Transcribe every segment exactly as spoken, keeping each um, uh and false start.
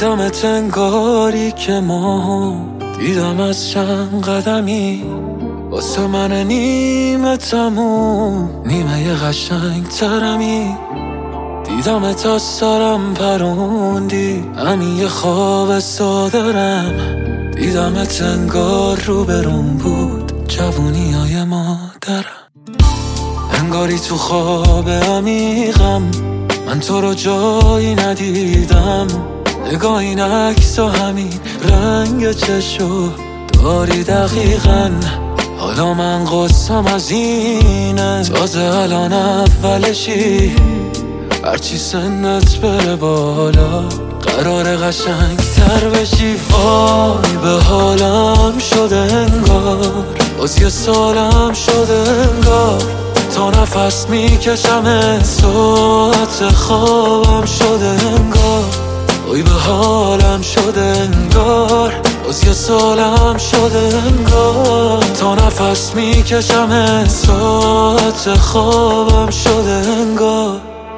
دیدمت انگاری که ما دیدم از چند قدمی واسه من نیمه تموم نیمه قشنگ ترمی دیدمت از سرم پروندی همین یه خواب سادرم دیدمت انگار رو برون بود جوونی های مادرم انگاری تو خواب عمیقم من تو رو جایی ندیدم نگاه این عکس و همین رنگ چشو داری دقیقاً حالا من قصم از اینه تازه الان اولشی هرچی سنت بره بالا قرار قشنگ تر بشی وای به حالم شده انگار باز یه سالم شده انگار تا نفس میکشم ساعت خوابم شده انگار وای به حالم شده انگار باز یه سالم شده انگار تا نفس میکشم ساعت خوابم شده انگار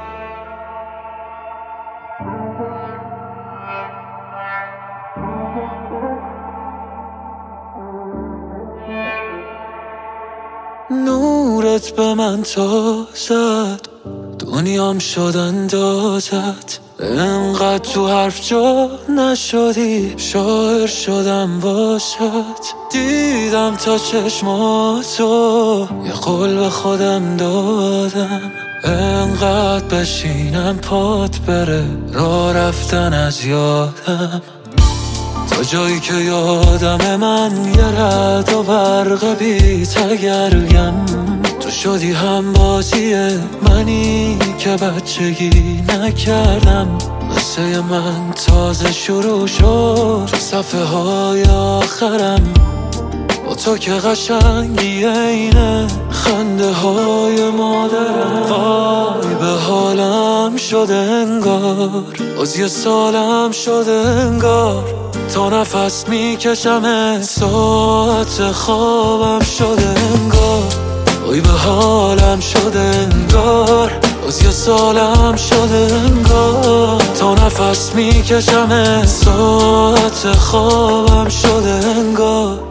نورت به من تازد دنیام شد اندازت انقدر تو حرف جا نشدی شاعر شدم واسط دیدم تا چشماتو یه قول به خودم دادم انقدر بشینم پات بره راه رفتن از یادم تا جایی که یادم من یه رد و برق بی تگرگم تو شدی هم بازی منی که بچگی نکردم مثل من تازه شروع شد تو صفحه های آخرم با تو که قشنگی اینه خنده های مادرم وای به حالم شده انگار باز یه سالم شده انگار تا نفس میکشم ساعت خوابم شده انگار وای به حالم شده انگار باز یه سالم شده انگار تا نفس میکشم ساعت خوابم شده انگار